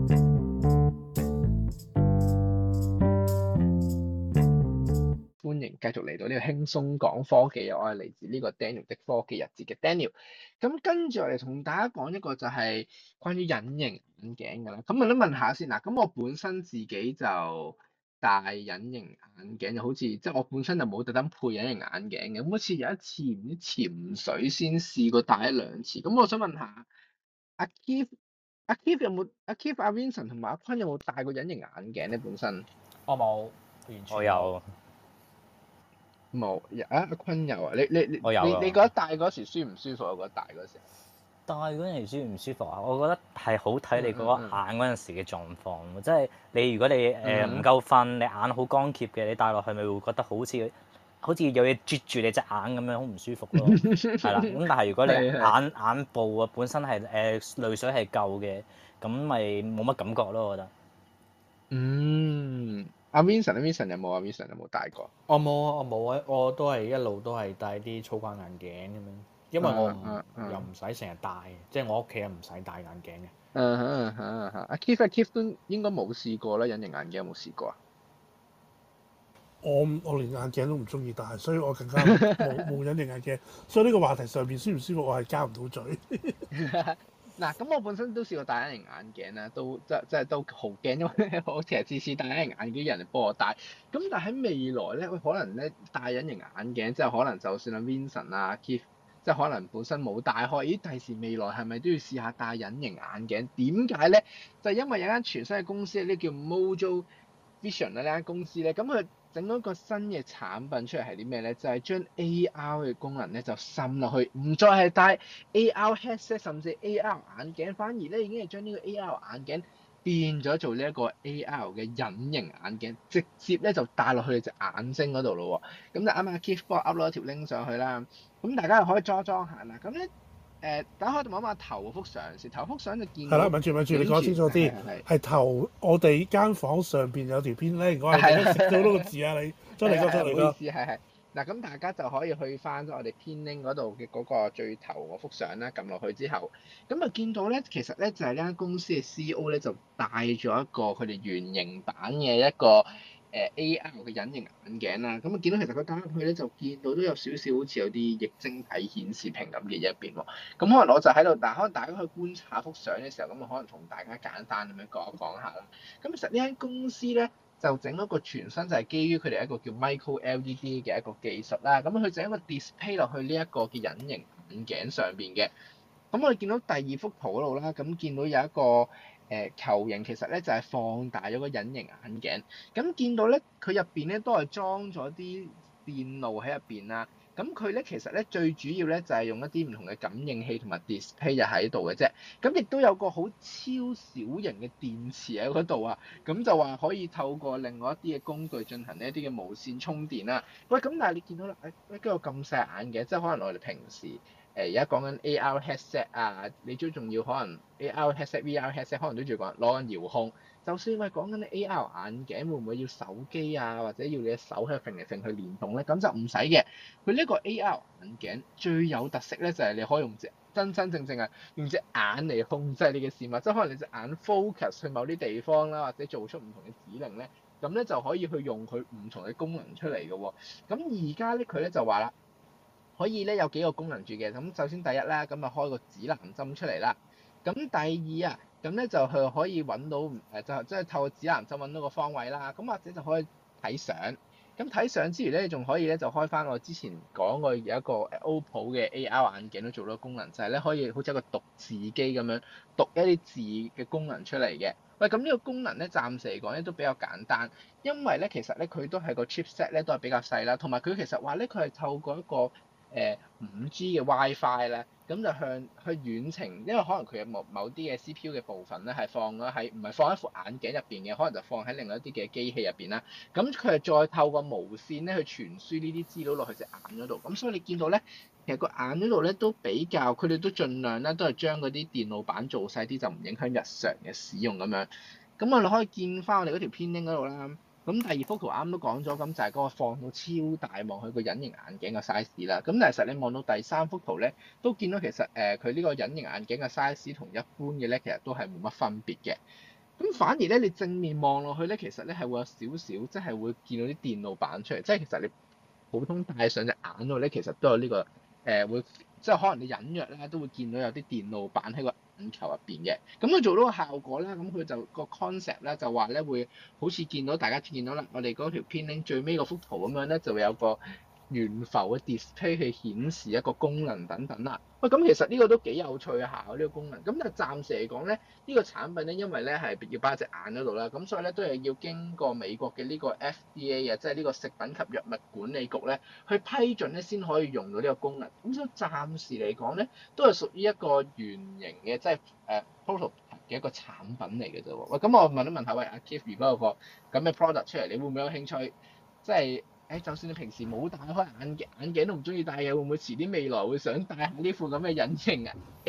歡迎繼續嚟到呢個輕鬆講科技，我係嚟自呢個 Daniel 的科技日誌嘅 Daniel。咁跟住我哋同大家講一個就係關於隱形眼鏡㗎啦。咁我都問下先嗱，咁我本身自己就戴隱形眼鏡，就好似即係我本身就冇特登配隱形眼鏡嘅。咁好似有一次唔知潛水先試過戴一兩次。咁我想問下阿 Keith，阿 Keith 有冇阿 Keith、阿 Vincent 同埋阿坤有冇戴過隱形眼鏡咧？本身我冇，完全我有， 冇，阿坤有啊？你我有啊你覺得戴嗰時舒唔舒服？我覺得戴嗰時戴嗰陣時舒唔舒服啊？我覺得係好睇你嗰眼嗰陣時嘅狀況，即係你如果你唔夠瞓，你眼好乾澀嘅，你戴落去咪會覺得好似有嘢啜住你隻眼咁樣，好唔舒服咯。係啦，咁但係如果你眼部啊本身係淚水係夠嘅，咁咪冇乜感覺咯，我覺得。 阿 Vincent 有冇啊？Vincent 有冇戴過？ 我冇啊，我都係一路都係戴啲粗框眼鏡咁樣，因為我又唔使成日戴，即係我屋企又唔使戴眼鏡嘅。 阿 Keith 都應該冇試過啦，隱形眼鏡有冇試過啊？ 我連眼鏡都唔中意戴，所以我更加冇隱形眼鏡。所以呢個話題上邊舒唔舒服，我係交唔到嘴。 嗱，咁我本身都試過戴隱形眼鏡啦，都即係都好驚，因為我其實次次戴隱形眼鏡啲人嚟幫我戴。咁但係喺未來咧，可能咧戴隱形眼鏡之後，可能就算阿 Vincent 啊 Keith，即係可能本身冇戴開，咦？第時未來係咪都要試下戴隱形眼鏡？點解咧？就係因為有間全新嘅公司，呢叫 Mojo Vision 呢間公司咧，咁佢整咗一個新嘅產品出嚟係啲咩咧？就係將 AR 嘅功能咧就滲落去，唔再係戴 AR headset 甚至 AR 眼鏡，反而咧已經係將呢個 AR 眼鏡變咗做呢一個 AR 嘅隱形眼鏡，直接咧就戴落去你隻眼睛嗰度咯喎。咁就啱啱 Keith 幫我 upload 一條 link 上去啦，咁大家又可以裝下啦。咁咧大家可以望下頭幅相先，頭幅相就見到係啦，咪住，你講清楚啲。係頭我哋間房上邊有條片咧，我係食到嗰個字啊！你將你講出嚟咯。 唔好意思，係。嗱，咁大家就可以去翻咗我哋編 link 嗰度嘅嗰個最頭嗰幅相啦，撳落去之後，咁啊見到咧，其實咧就係呢間公司嘅 CEO 咧就戴咗一個佢哋圓形版嘅一個AR 嘅隱形眼鏡啦，咁啊見到其實佢戴入去咧就見到都有少少好似有啲液晶體顯示屏咁嘅嘢入邊喎，咁可能我就喺度，但可能大家去觀察幅相嘅時候，咁啊可能同大家簡單咁樣講下啦。咁其實呢間公司咧就整咗個全新就係基於佢哋一個叫 Micro LED 嘅一個技術啦，咁佢整一個 display 落去呢一個嘅隱形眼鏡上邊嘅。咁我哋見到第二幅圖嗰度啦，咁見到有一個球形，其實咧就係放大咗個隱形眼鏡。咁見到咧，佢入邊咧都係裝咗啲電路喺入邊啦。咁佢咧其實咧最主要咧就係用一啲唔同嘅感應器同埋 display 就喺度嘅啫。咁亦都有個好超小型嘅電池喺嗰度啊。咁就話可以透過另外一啲嘅工具進行呢一啲嘅無線充電啦。喂，咁但係你見到啦，呢個咁細眼嘅，即係可能我哋平時而家講緊 AR headset 啊，你最重要可能 AR headset、VR headset 可能都仲要攞緊遙控。就算我係講緊 AR 眼鏡，會唔會要手機啊，或者要你嘅手喺度揈嚟揈去連動咧？咁就唔使嘅。佢呢個 AR 眼鏡最有特色咧，就係你可以用真正係用隻眼嚟控制你嘅事物，即係可能你隻眼 focus 去某啲地方啦，或者做出唔同嘅指令咧，咁咧就可以去用佢唔同嘅功能出嚟嘅喎。咁而家咧佢咧就話啦，可以咧有幾個功能住嘅。咁首先第一啦，咁啊開個指南針出嚟啦。咁第二啊，咁咧就佢可以揾到就即係透過指南針揾到個方位啦。咁或者就可以睇相。咁睇相之餘咧，仲可以咧就開翻我之前講過有一個 OPPO 嘅 AR 眼鏡都做到功能，就係咧可以好似一個讀字機咁樣讀一啲字嘅功能出嚟嘅。喂，咁呢個功能咧暫時嚟講咧都比較簡單，因為咧其實咧佢都係個 chipset 咧都係比較細啦，同埋佢其實話咧佢係透過一個5G 嘅 WiFi 咧，咁就去遠程，因為可能佢有某啲嘅 CPU 嘅部分咧係放咗喺唔係放喺副眼鏡入邊嘅，可能就放喺另外一啲嘅機器入邊啦。咁佢係再透過無線咧去傳輸呢啲資料落去隻眼嗰度。咁所以你見到咧，其實個眼嗰度咧都比較，佢哋都盡量咧都係將嗰啲電路板做細啲，就唔影響日常嘅使用咁樣。咁我哋可以見翻我哋嗰條片 link 嗰度啦。咁第二幅圖啱都講咗，咁就係嗰個放到超大望佢個隱形眼鏡嘅 size 啦。咁但係其實你望到第三幅圖咧，都見到其實佢呢個隱形眼鏡嘅 size 同一般嘅咧，其實都係冇乜分別嘅。 咁反而咧，你正面望落去咧，其實咧係會有少少，即係會見到啲電路板出嚟。即係其實你普通戴上隻眼度咧，其實都有呢個會，即係可能你隱約咧都會見到有啲電路板喺個眼球入邊嘅。咁佢做到個效果啦，咁佢就個 concept 咧就話咧會好似見到大家見到啦，我哋嗰條片 link 最尾嗰幅圖咁樣咧，就會有個懸浮嘅 display 去顯示一個功能等等啦。喂，咁其實呢個都幾有趣下呢個功能。咁但係暫時嚟講咧，呢個產品咧，因為咧係要擺喺隻眼嗰度啦，咁所以咧都係要經過美國嘅呢個 FDA 啊，即係呢個食品及藥物管理局咧去批准咧先可以用到呢個功能。咁所以暫時嚟講咧，都係屬於一個原型嘅，即係prototype 嘅一個產品嚟嘅啫喎。喂，咁我問一問下，喂阿 Keith，如果有個咁嘅 product 出嚟，你會唔會有興趣？即係就算你平時冇戴開眼鏡都唔中意戴嘅，會唔會遲啲未來會想戴下呢副咁嘅隱形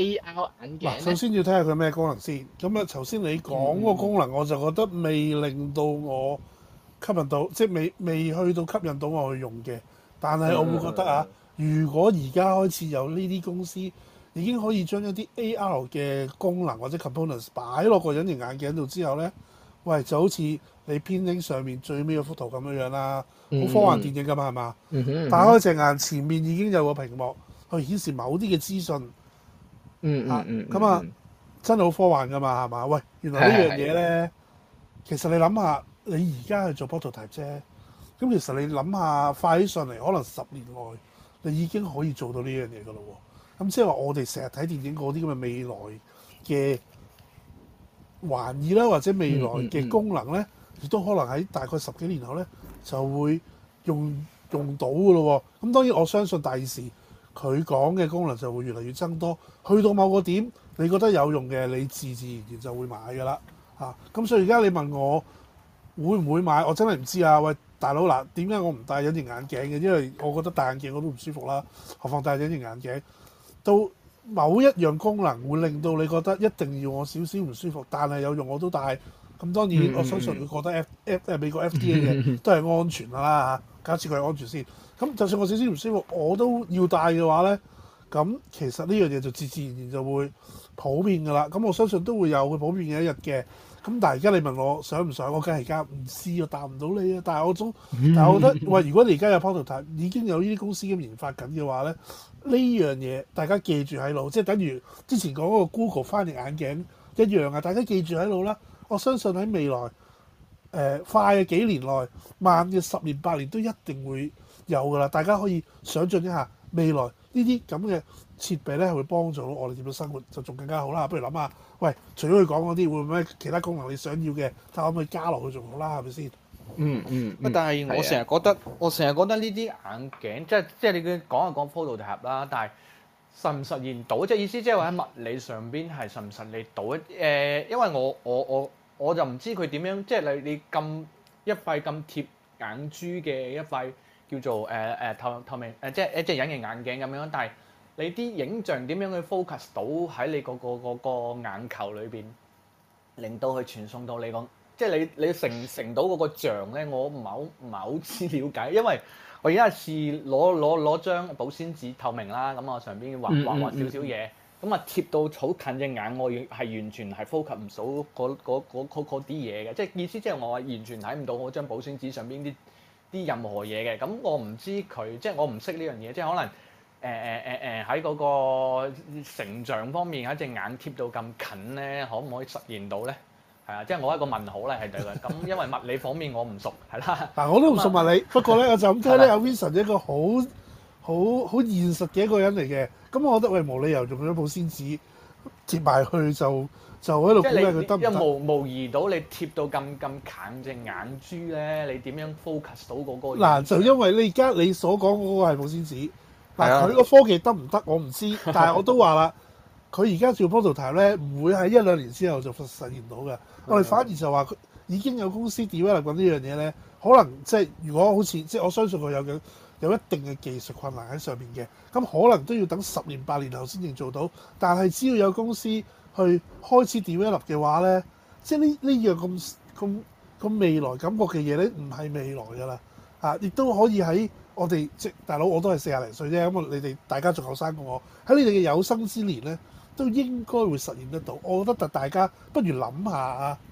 AR 眼鏡？ 首先要睇下佢咩功能先。咁啊，頭先你講嗰個功能，我就覺得未令到我吸引到，即係未去到吸引到我去用嘅。但係我會覺得啊，如果而家開始有呢啲公司已經可以將一啲 AR 嘅功能或者 components 擺落個隱形眼鏡度之後咧，喂，就好似你編影上面最尾嗰幅圖咁樣啦，好科幻電影㗎嘛，係嘛？打開隻眼，前面已經有個屏幕去顯示某啲嘅資訊。咁啊，真係好科幻㗎嘛，係嘛？喂，原來呢樣嘢咧，其實你諗下，你而家去做 prototype 啫。咁其實你諗下，快起上嚟，可能10年內你已經可以做到呢樣嘢㗎咯喎。咁即係話我哋成日睇電影嗰啲咁嘅未來嘅玩意啦，或者未來嘅功能咧，亦都可能喺大概10幾年後咧就會用到㗎咯喎。咁當然我相信第時佢講嘅功能就會越嚟越增多，去到某個點你覺得有用嘅，你自然就會買㗎啦嚇。咁所以而家你問我會唔會買，我真係唔知啊。喂，大佬嗱，點解我唔戴隱形眼鏡嘅？因為我覺得戴眼鏡我都唔舒服啦，何況戴隱形眼鏡。到某一樣功能會令到你覺得一定要我少少唔舒服，但係有用我都戴。咁當然我相信佢覺得美國 FDA 嘅都係安全啦嚇。假設佢係安全先，咁就算我少少唔舒服，我都要戴嘅話咧，咁其實呢樣嘢就自然就會普遍㗎啦。咁我相信都會有佢普遍嘅一日嘅。咁但係而家你問我想唔想，我梗係而家唔試，我答唔到你啊。但係我覺得，喂，如果你而家有 prototype 已經有呢啲公司咁研發緊嘅話咧，呢樣嘢大家記住喺度，即係等於之前講嗰個 Google 翻譯眼鏡一樣啊！大家記住喺度啦。我相信喺未來快嘅幾年內，慢嘅10年8年都一定會有㗎啦。大家可以想像一下未來呢啲咁嘅設備咧，係會幫助到我哋點樣生活就仲更加好啦。不如諗下，喂，除咗佢講嗰啲，會唔會其他功能你想要嘅，睇下可唔可以加落去仲好啦，係咪先？ 但係我成日覺得呢啲眼鏡，即係你講係講 prototype啦，但係實唔實現到？即係意思即係話喺物理上邊係實唔實現到？因為我就唔知佢點樣，即係你咁一塊咁貼眼珠嘅一塊叫做透明即係隱形眼鏡咁樣，但係你啲影像點樣去 focus 到喺你個眼球裏邊，令到佢傳送到你個，即係你成到嗰個像咧，我唔係好知了解，因為我而家係試攞張保鮮紙透明啦，咁我上邊畫少少嘢。咁啊貼到好近隻眼，我係完全係 focus 唔到嗰啲嘢嘅，即係意思即係我係完全睇唔到我張保鮮紙上邊啲任何嘢嘅。咁我唔知佢，即係我唔識呢樣嘢，即係可能喺嗰個成像方面喺隻眼貼到咁近咧，可唔可以實現到咧？係啊，即係我一個問號咧係對嘅。咁因為物理方面我唔熟，係啦。 嗱，我都唔熟物理，不過咧我就咁聽咧，阿 Vincent 一個好現實嘅一個人嚟嘅。咁我覺得喂，冇理由用咗保鮮紙貼埋去就喺度估計佢得唔得？ 因為模擬到你貼到咁近隻眼珠咧，你點樣 focus 到嗰個？ 嗱，就因為你而家你所講嗰個係保鮮紙，嗱佢個科技得唔得我唔知，但係我都話啦，佢而家做 prototype 咧，唔會喺1-2年之後就實現到嘅。我哋反而就話佢已經有公司 develop 緊呢樣嘢咧，可能即係如果好似即係我相信佢有一定嘅技術困難喺上面嘅，咁可能都要等10年8年後先至做到。但係只要有公司去開始 develop 嘅話咧，即係呢樣咁未來感覺嘅嘢咧，唔係未來㗎啦，亦都可以喺我哋即大佬我都係40零歲啫，咁你哋大家仲後生過我，喺你哋嘅有生之年咧，都應該會實現得到。我覺得大家不如諗下啊，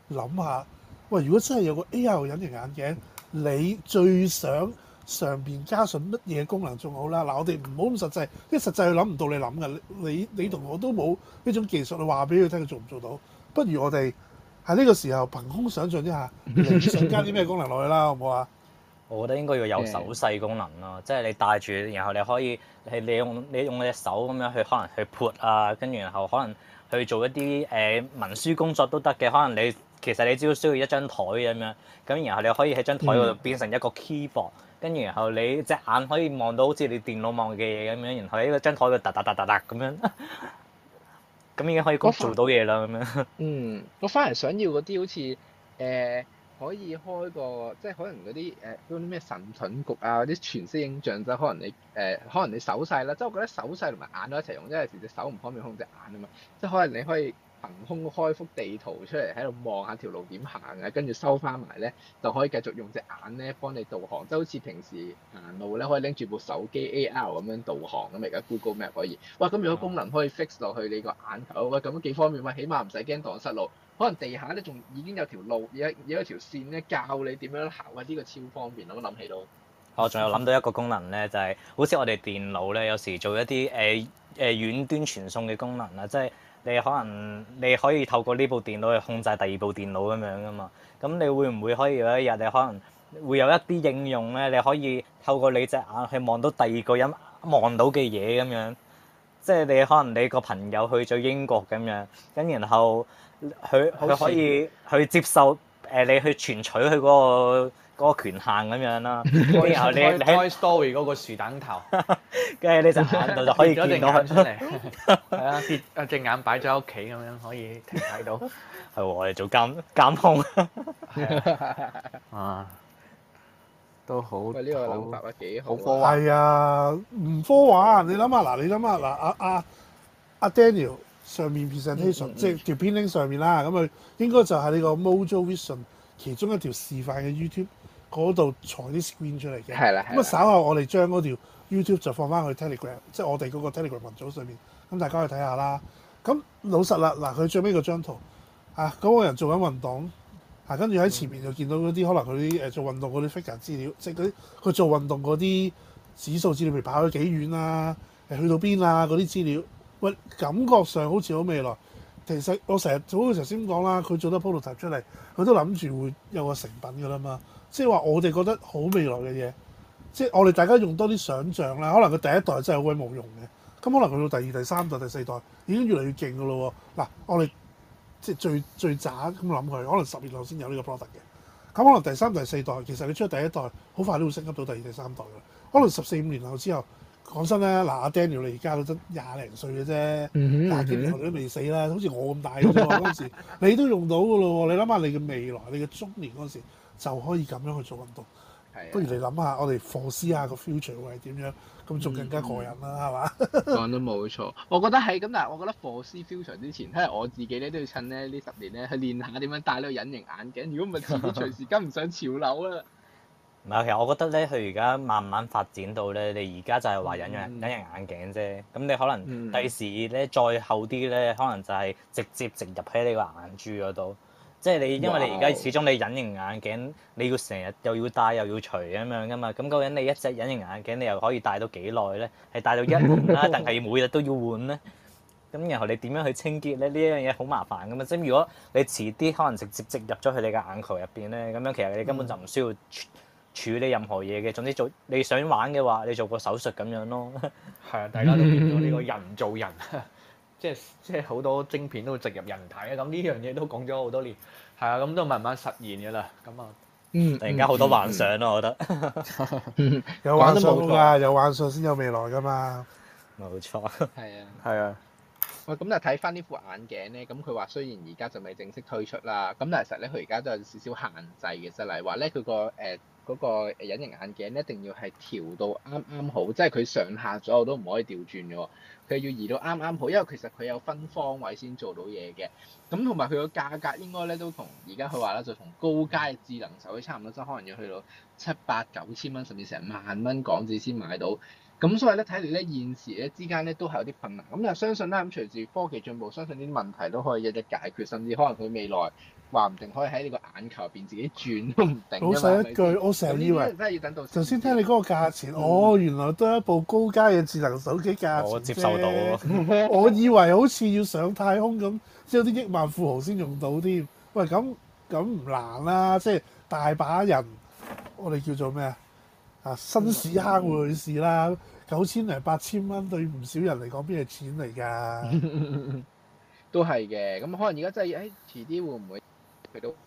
諗下，喂，如果真係有個 AR 隱形眼鏡，你最想上邊加上乜嘢功能仲好啦？嗱，我哋唔好咁實際，因為實際佢諗唔到你諗嘅，你同我都冇呢種技術，你話俾佢聽佢做唔做到？不如我哋喺呢個時候憑空想像一下，你想加啲咩功能落去啦，好唔好啊？ 我覺得應該要有手勢功能咯，即係你戴住，然後你可以係你用隻手咁樣去可能去撥啊，跟住然後可能去做一啲文書工作都得嘅。可能其實你只要需要一張台咁樣，咁然後你可以喺張台嗰度變成一個 keyboard，跟住然後你隻眼可以望到好似你電腦望嘅嘢咁樣，然後喺個張台度嗒嗒嗒嗒嗒咁樣，咁已經可以做到嘢啦咁樣。 我反而想要嗰啲好似可以開個，即係可能嗰啲咩神盾局啊，嗰啲全息影像，即係可能你手勢啦，即係我覺得手勢同埋眼都一齊用，因為有時隻手唔方便控隻眼啊嘛，即係可能你可以憑空開幅地圖出嚟喺度望下條路點行啊，跟住收翻埋咧，就可以繼續用隻眼咧幫你導航，即係好似平時行路咧可以拎住部手機 AR 咁樣導航咁，而家 Google Map 可以，哇！咁如果功能可以 fix 落去你個眼球，喂咁都幾方便，喂起碼唔使驚蕩失路。可能地下咧仲已經有條路，有一條線咧教你點樣行啊！呢個超方便，我諗起到。 我仲有諗到一個功能咧，就係好似我哋電腦咧，有時做一啲遠端傳送嘅功能啦，即係你可以透過呢部電腦去控制第二部電腦咁樣噶嘛。咁你會唔會可以有一日你可能會有一啲應用咧，你可以透過你隻眼去望到第二個人望到嘅嘢咁樣？即係你可能你個朋友去咗英國咁樣，咁然後佢可以去接受你去存取佢嗰個權限咁樣啦。然後你喺 Toy Story 嗰個樹等頭， 跟住你隻眼度就可以見到佢出嚟。係啊，跌隻眼擺咗喺屋企咁樣可以睇到。 係喎，我哋做監控。 啊，都好。 喂，呢個諗法啊幾好。 科幻。 係啊，唔科幻。你諗下嗱，嗱阿 Daniel 上面 presentation，即係條片 link 上面啦，咁佢應該就係呢個 Mojo Vision 其中一條示範嘅 YouTube 嗰度裁啲 screen 出嚟嘅。 係啦。 咁啊稍後我哋將嗰條 YouTube 就放翻去 Telegram，即係我哋嗰個 Telegram 群組上面，咁大家去睇下啦。咁老實啦，嗱佢最尾嗰張圖嗰個人做緊運動。跟住喺前面就見到嗰啲可能佢啲做運動嗰啲 figure 資料，即係嗰啲佢做運動嗰啲指數資料，譬如跑咗幾遠啊，去到邊啊嗰啲資料，喂，感覺上好似好未來。其實我成日好似頭先講啦，佢做得 prototype 出嚟，佢都諗住會有個成品㗎啦嘛。即係話我哋覺得好未來嘅嘢，即係我哋大家用多啲想像啦。可能佢第一代真係好鬼冇用嘅，咁可能去到第二、第三代、第四代已經越嚟越勁㗎咯喎。嗱，我哋即係最渣咁諗佢，可能10年後先有呢個 product 嘅。咁可能第三、第四代，其實你出咗第一代，好快都會升級到第二、第三代㗎。可能14、15年後之後，講真咧，嗱阿 Daniel 你而家都得20零歲嘅啫，廿幾年後你都未死啦，好似我咁大嘅啫喎。嗰陣時你都用到㗎咯喎，你諗下你嘅未來，你嘅中年嗰陣時就可以咁樣去做運動。不如你諗下，我哋4C個 future 會係點樣？咁仲更加過癮啦，係嘛？ 講得冇錯，我覺得係咁，但係我覺得 4C future 之前，睇嚟我自己咧都要趁咧呢10年咧去練下點樣戴呢個隱形眼鏡。如果唔係，遲啲隨時跟唔上潮流啦。 唔係，其實我覺得咧，佢而家慢慢發展到咧，你而家就係話隱形眼鏡啫。咁你可能第時咧再後啲咧，可能就係直接植入喺你個眼珠嗰度。即係你，因為你而家始終你隱形眼鏡，你要成日又要戴又要除咁樣噶嘛。咁究竟你一隻隱形眼鏡你又可以戴到幾耐咧？係戴到1年啦，定係每日都要換咧？咁然後你點樣去清潔咧？呢一樣嘢好麻煩噶嘛。即係如果你遲啲可能直接植入咗去你嘅眼球入邊咧，咁樣其實你根本就唔需要處理任何嘢嘅。總之你想玩嘅話，你做個手術咁樣咯。 係啊，大家都見到呢個人造人。即係好多晶片都植入人體啊！咁呢樣嘢都講咗好多年，係啊，咁都慢慢實現嘅啦。咁啊， 突然間好多幻想咯，我覺得。 有幻想㗎，有幻想先有未來㗎嘛。 冇錯。 係啊。 係啊。 喂，咁就睇翻呢副眼鏡咧，咁佢話雖然而家就未正式推出啦，咁但係其實咧佢而家都有少少限制嘅，就例如話咧佢個嗰個隱形眼鏡一定要係調到啱啱好，即係佢上下左右都唔可以調轉嘅喎，佢要移到啱啱好，因為其實佢有分方位先做到嘢嘅。咁同埋佢個價格應該咧都同而家佢話咧就同高階嘅智能手機差唔多，即係可能要去到7、8、9千蚊，甚至成萬蚊港紙先買到。咁所以咧睇嚟咧現時咧之間咧都係有啲困難。咁但係相信咧咁隨住科技進步，相信呢啲問題都可以一一解決，甚至可能佢未來話唔定可以喺你個眼球入邊自己轉都唔定㗎嘛。 老實一句， 係咪先我成日以為咁呢啲真係要等到頭先聽你嗰個價錢，哦，原來都係一部高階嘅智能手機價錢啫。 我接受到喎。 我以為好似要上太空咁，即係有啲億萬富豪先用到添。喂，咁唔難啦，即係大把人，我哋叫做咩啊？新屎坑會去試啦，9000零8000蚊對唔少人嚟講，邊係錢嚟㗎？ 都係嘅。咁可能而家真係遲啲會唔會佢都？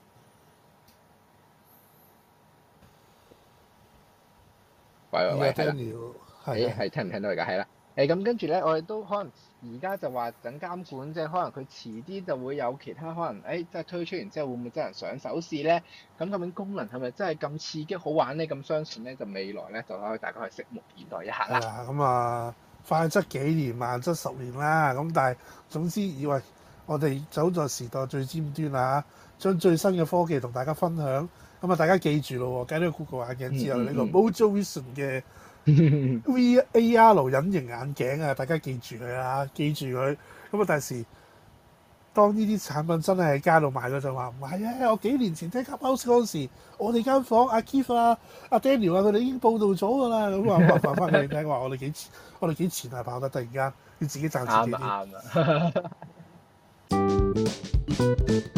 喂，係啦。係聽唔聽到而家？係啦。咁跟住咧，我哋都可能而家就話等監管，即係可能佢遲啲就會有其他可能，即係推出完之後會唔會真人上手試咧？咁究竟功能係咪真係咁刺激好玩咧？咁相信咧就未來咧就可以大家去拭目以待一下啦。 係啦，咁啊快則幾年，慢則10年啦。咁但係總之以為我哋走在時代最尖端啦，將最新嘅科技同大家分享。咁啊，大家記住咯，繼呢個 Google 眼鏡之後，呢個 Mojo Vision 嘅AR 隱形眼鏡啊，大家記住佢啦，記住佢。咁啊，第時當呢啲產品真係喺街度賣嗰陣話唔係啊！我幾年前聽 Clubhouse 嗰陣時，我哋間房阿 Keith 啊、阿 Daniel 啊，佢哋已經報道咗㗎啦。咁啊，話翻俾你聽話，我哋幾前啊跑得，突然間要自己賺自己啲。 啱啊！